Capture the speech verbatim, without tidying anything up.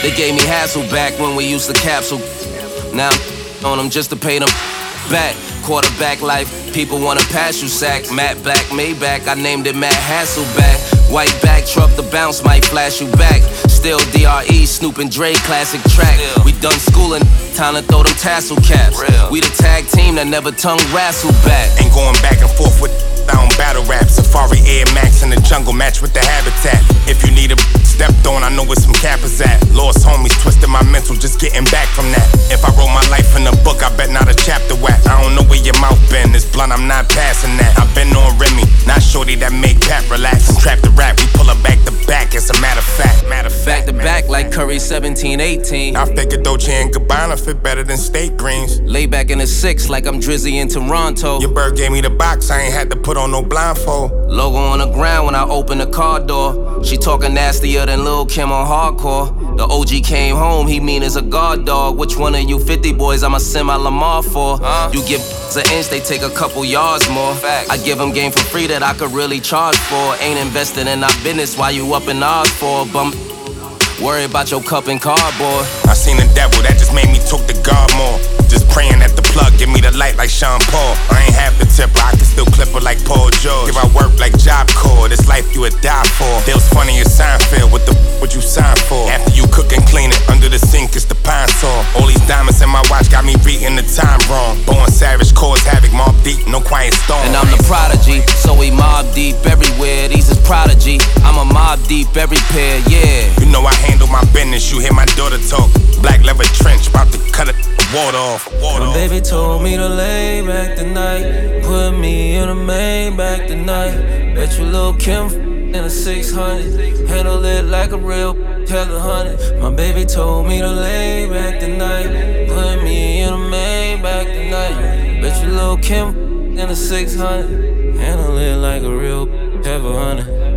They gave me hassle back when we used to capsule. Now I'm on them just to pay them back. Quarterback life, people wanna pass you sack. Matte Black Maybach, I named it Matt Hasselback. White back truck, the bounce might flash you back. Still D R E, Snoop and Dre, classic track. We done schooling, time to throw them tassel caps. We the tag team that never tongue wrestle back. Ain't going back and forth with down battle rap. Safari Air Max in the jungle, match with the habitat. If you need a stepped on, I know where some cappers at. Lost homies, twisted my mental, just getting back from that. If I wrote my life in a book, I bet not a chapter whack. I don't know where your mouth been, it's blunt, I'm not passing that. I've been on Remy, not shorty that make Pat relax. Trap the rap, we pull her back to back, it's a matter of fact. Matter of Back fact, to back like Curry seventeen eighteen. I figured Dolce and Gabbana fit better than steak greens. Lay back in the six like I'm Drizzy in Toronto. Your bird gave me the box, I ain't had to put on no blindfold. Logo on the ground when I open the car door. She talking nastier than Lil' Kim on hardcore. The O G came home, he mean as a guard dog. Which one of you fifty boys I'ma send my Lamar for? Uh, you give an inch, they take a couple yards more. Fact. I give them game for free that I could really charge for. Ain't invested in our business while you up in ours for. Bum, worry about your cup and cardboard. I seen the devil, that just made me talk to God more. Just praying at the plug, give me the light like Sean Paul. I ain't half the tipper, I can still clip her like Paul George. Give I work like Job Corps, this life you would die for. It was funny as Seinfeld, what the f would you sign for? After you cook and clean it, under the sink is the pine saw. All these diamonds in my watch got me reading the time wrong. Born savage, cause havoc, mob deep, no quiet storm. And I'm the prodigy, so we mob deep everywhere. These is prodigy, I'm a mob deep every pair, yeah. You know I handle my business, you hear my daughter talk. Black leather trench, about to cut it, water off. Water My off. baby told me to lay back tonight. Put me in a Maybach tonight. Bet you Lil' Kim in a six hundred. Handle it like a real hell a hundred. My baby told me to lay back tonight. Put me in a Maybach tonight. Bet you Lil' Kim in a six hundred. Handle it like a real hell a hundred.